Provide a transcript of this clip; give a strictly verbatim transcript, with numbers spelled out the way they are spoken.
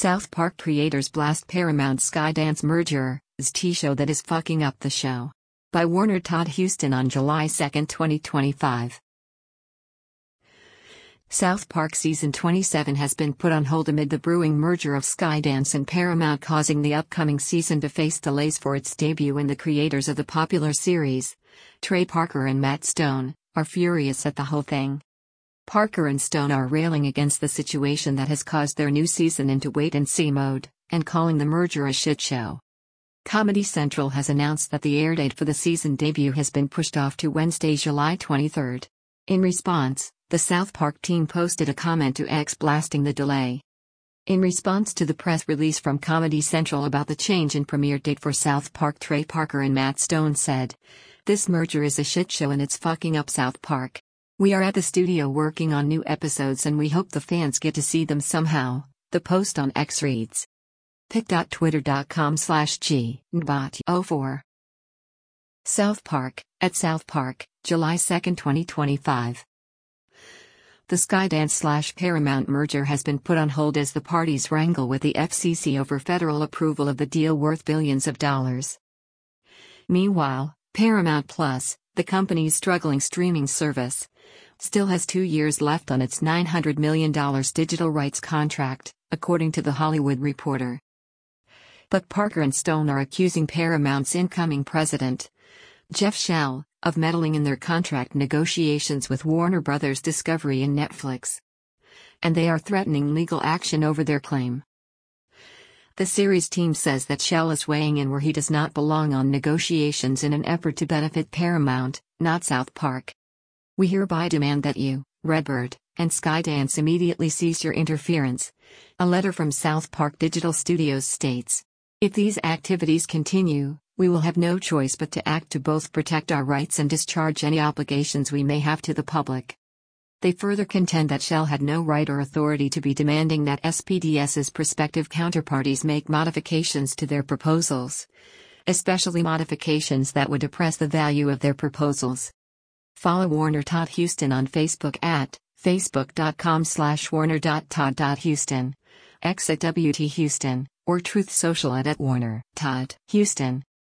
South Park creators blast Paramount Skydance merger, Z T show that is fucking up the show. By Warner Todd Huston on July second, twenty twenty-five. South Park Season twenty-seven has been put on hold amid the brewing merger of Skydance and Paramount, causing the upcoming season to face delays for its debut, and the creators of the popular series, Trey Parker and Matt Stone, are furious at the whole thing. Parker and Stone are railing against the situation that has caused their new season into wait-and-see mode, and calling the merger a shit show. Comedy Central has announced that the air date for the season debut has been pushed off to Wednesday, July twenty-third. In response, the South Park team posted a comment to X blasting the delay. In response to the press release from Comedy Central about the change in premiere date for South Park, Trey Parker and Matt Stone said, "This merger is a shit show and it's fucking up South Park. We are at the studio working on new episodes and we hope the fans get to see them somehow," the post on X reads. pic.twitter.com slash g nbot oh four. South Park, at South Park, July second, twenty twenty-five. The Skydance slash Paramount merger has been put on hold as the parties wrangle with the F C C over federal approval of the deal worth billions of dollars. Meanwhile, Paramount Plus, the company's struggling streaming service, still has two years left on its nine hundred million dollars digital rights contract, according to The Hollywood Reporter. But Parker and Stone are accusing Paramount's incoming president, Jeff Shell, of meddling in their contract negotiations with Warner Brothers Discovery and Netflix. And they are threatening legal action over their claim. The series team says that Shell is weighing in where he does not belong on negotiations in an effort to benefit Paramount, not South Park. "We hereby demand that you, Redbird, and Skydance immediately cease your interference," a letter from South Park Digital Studios states. "If these activities continue, we will have no choice but to act to both protect our rights and discharge any obligations we may have to the public." They further contend that Shell had no right or authority to be demanding that S P D S's prospective counterparties make modifications to their proposals, especially modifications that would depress the value of their proposals. Follow Warner Todd Huston on Facebook at facebook.com slash warner.todd.huston, X at W T Huston, or Truth Social at, at Warner Todd Huston.